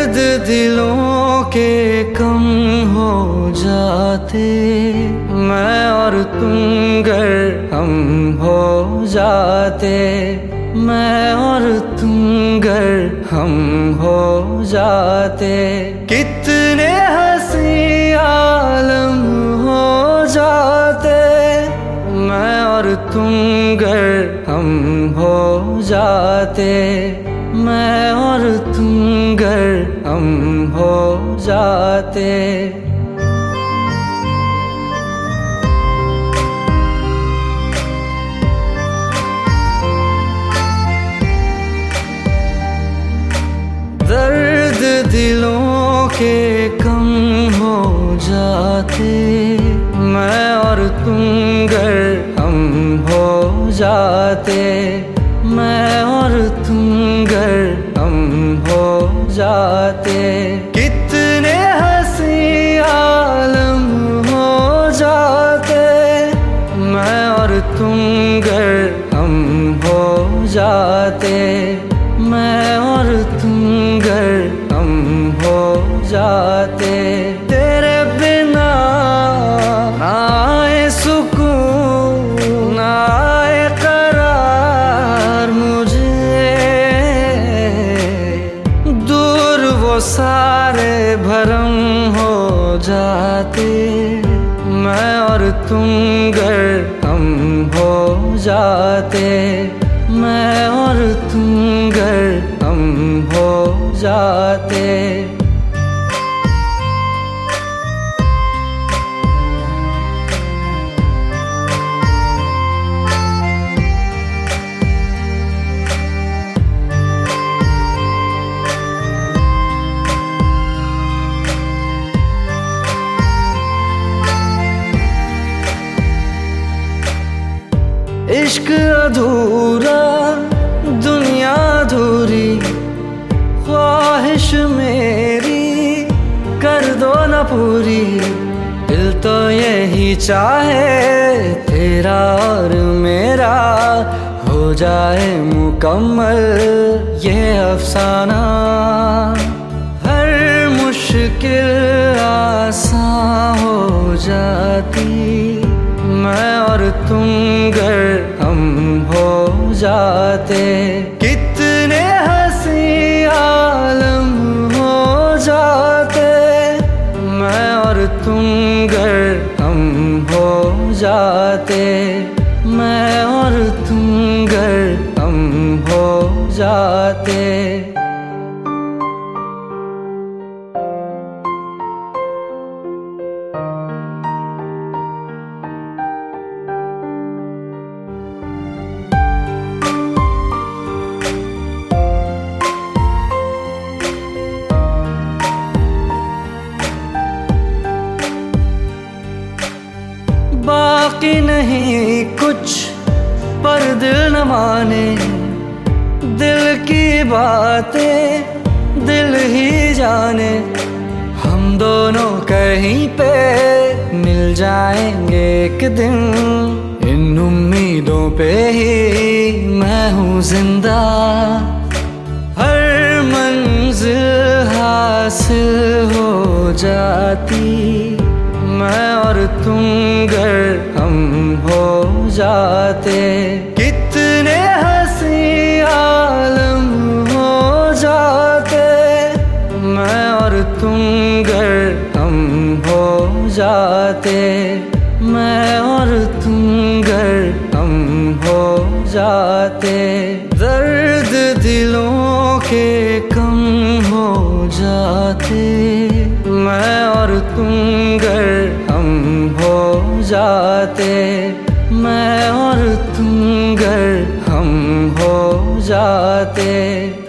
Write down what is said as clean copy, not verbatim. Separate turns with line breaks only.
दर्द दिलों के कम हो जाते, मैं और तुम गर हम हो जाते, मैं और तुम गर हम हो जाते, कितने हंसी आलम हो जाते, मैं और तुम गर हम हो जाते, मैं और तुम गर हम हो जाते। दर्द दिलों के कम हो जाते, मैं और तुम गर हम हो जाते, मैं और तुम गर हम हो जाते, कितने हंसी आलम हो जाते, मैं और तुम गर हम हो जाते, मैं और तुम गर हम हो जाते। तेरे बिना ना आए सुकून ना आए करार मुझे, दूर वो सारे भरम हो जाते, मैं और तुम गर हम हो जाते, मैं और तुम गर हम हो जाते। इश्क अधूरा दुनिया अधूरी, ख्वाहिश मेरी कर दो न पूरी, दिल तो यही चाहे तेरा और मेरा हो जाए मुकम्मल ये अफसाना, हर मुश्किल आसान हो जाती, मैं और तुम गर हम हो जाते, कितने हंसी आलम हो जाते, मैं और तुम गर हम हो जाते, मैं और तुम गर हम हो जाते। बाकी नहीं कुछ पर दिल न माने, दिल की बातें दिल ही जाने, हम दोनों कहीं पे मिल जाएंगे एक दिन, इन उम्मीदों पे ही मैं हूँ जिंदा, हर मंजिल हासिल हो जाती, मैं और तुम गर हम हो जाते, कितने हंसी आलम हो जाते, मैं और तुम गर हम हो जाते, मैं और तुम गर हम हो जाते। दर्द दिलों के कम हो जाते, मैं और तुम गर हम हो जाते, मैं और तुम गर हम हो जाते।